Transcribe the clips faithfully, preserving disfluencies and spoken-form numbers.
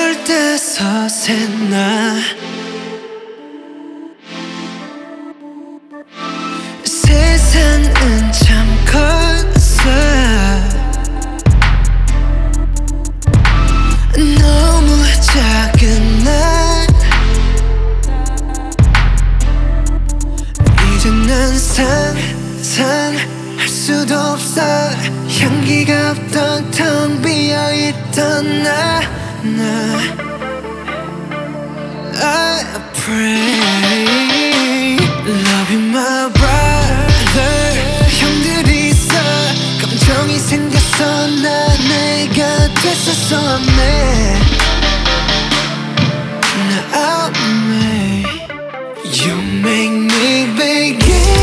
어쩔 때 서세나 세상은 참 커서 너무 작은 날 이제 난 상상할 수도 없어 향기가 없던 텅 비어있던 나, 나 I pray Love you my brother 형들이 있어 감정이 생겼어 나 내가 됐었어 네 나 me You make me begin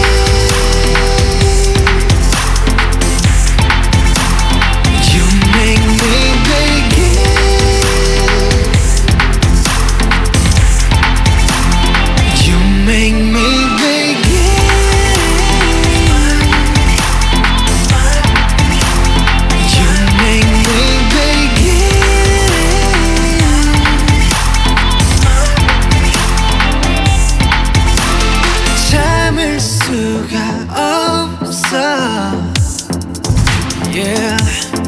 Yeah.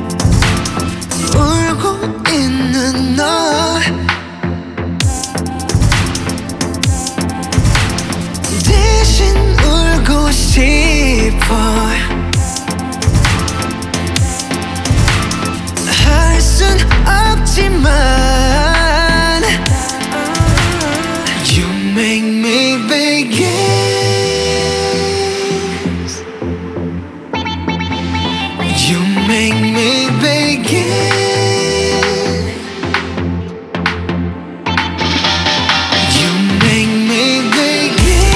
울고 있는 너 대신 울고 싶어 할 순 없지만 You make me begin You make me begin You make me begin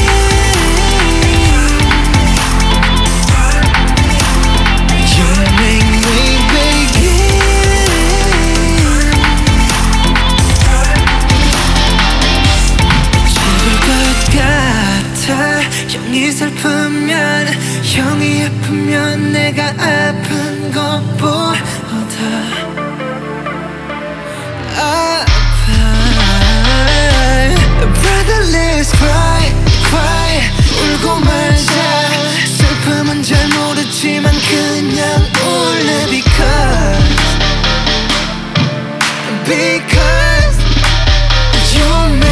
You make me begin 죽을 것 같아 형이 슬프면 형이 아프면 내가 아픈 것보다 아파 Brother let's cry, cry 울고 말자 슬픔은 잘 모르지만 그냥 울래 Because Because You make